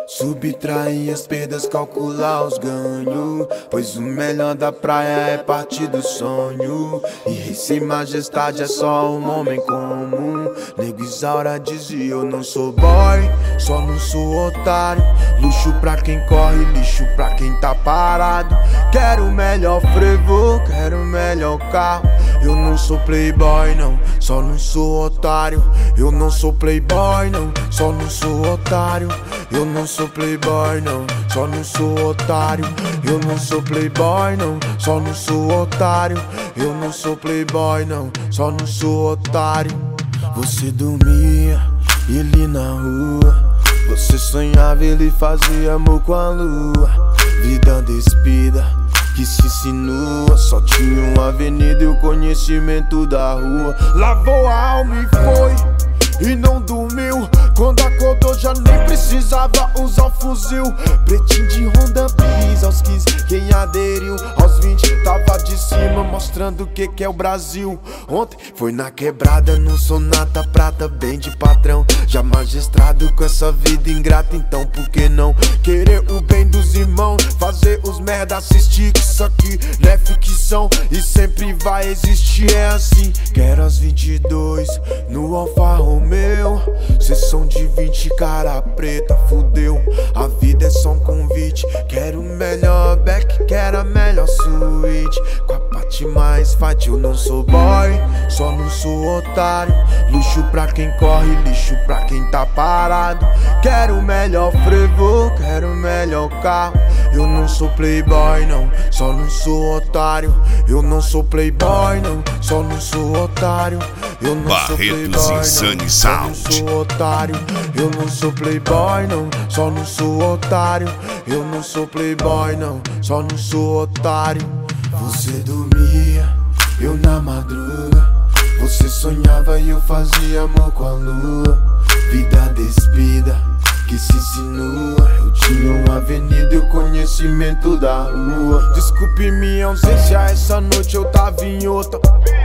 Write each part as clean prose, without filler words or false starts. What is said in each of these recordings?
Subtrair as perdas, calcular os ganhos, pois o melhor da praia é parte do sonho. E rei sem majestade é só um homem comum. Nego Isaura dizia: eu não sou boy, só não sou otário. Luxo pra quem corre, lixo pra quem tá parado. Quero o melhor frevo, quero o melhor carro. Eu não sou playboy não, só não sou otário. Eu não sou playboy não, só não sou otário. Eu não sou playboy não, só não sou otário. Eu não sou playboy não, só não sou otário. Eu não sou playboy não, só não sou otário. Você dormia, ele na rua. Você sonhava, ele fazia amor com a lua. Vida despida, que se insinua. Só tinha uma avenida e o conhecimento da rua. Lavou a alma e foi, e não dormiu. Quando acordou já nem precisava usar o fuzil. Pretinho de Honda Bis aos 15, quem aderiu aos 20 tava de cima, mostrando o que é o Brasil. Ontem foi na quebrada, no Sonata Prata, bem de patrão. Já magistrado com essa vida ingrata, então por que não querer o bem dos irmãos? Fazer os merda assistir, que isso aqui não é ficção e sempre vai existir, é assim. Quero as 22 no Alfa Romeo. Cês são de 20, cara preta, fudeu. A vida é só um convite. Quero o melhor back, quero a melhor suíte. Com a parte mais fight, eu não sou boy, só não sou otário. Luxo pra quem corre, lixo pra quem tá parado. Quero o melhor frevo, quero o melhor carro. Eu não sou playboy não, só não sou otário. Eu não sou playboy não, só não sou otário. Eu não sou playboy não, só não sou otário. Eu não sou playboy não, só não sou otário. Eu não sou playboy não, só não sou otário. Você dormia, eu na madruga. Você sonhava e eu fazia amor com a lua. Vida despida, que se insinua. Eu tinha uma avenida e o conhecimento da rua. Desculpe minha ausência, essa noite eu tava em outra.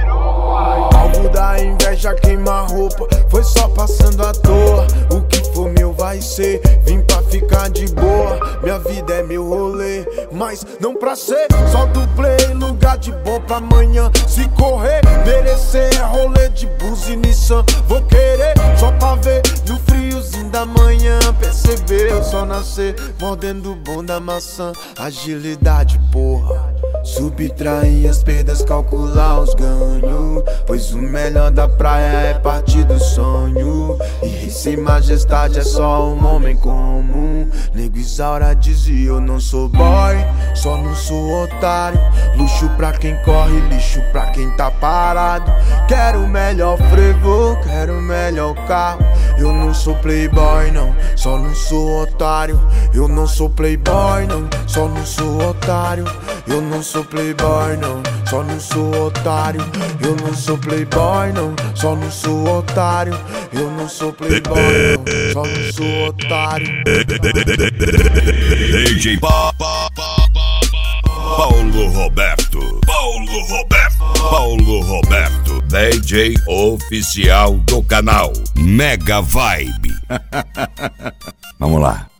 Alvo da inveja queima a roupa, foi só passando à toa. O que for meu vai ser, vim pra ficar de boa. Minha vida é meu rolê, mas não pra ser só do play. Lugar de bom pra amanhã, se correr, merecer é rolê de Bus e Nissan. Vou querer só pra ver no friozinho da manhã. Perceber eu só nascer mordendo o bom da maçã. Agilidade, porra. Subtrair as perdas, calcular os ganhos, pois o melhor da praia é parte do sonho. E rei sem majestade é só um homem comum. Nego Isaura dizia: eu não sou boy, só não sou otário. Luxo pra quem corre, lixo pra quem tá parado. Quero o melhor frevo, quero o melhor carro. Eu não sou playboy não, só não sou otário. Eu não sou playboy não, só não sou otário. Eu não sou playboy não, só não sou otário. Eu não sou playboy não, só não sou otário. Eu não sou playboy não, só não sou otário. DJ Paulo Roberto, Paulo Roberto, DJ oficial do canal Mega Vibe. Vamos lá.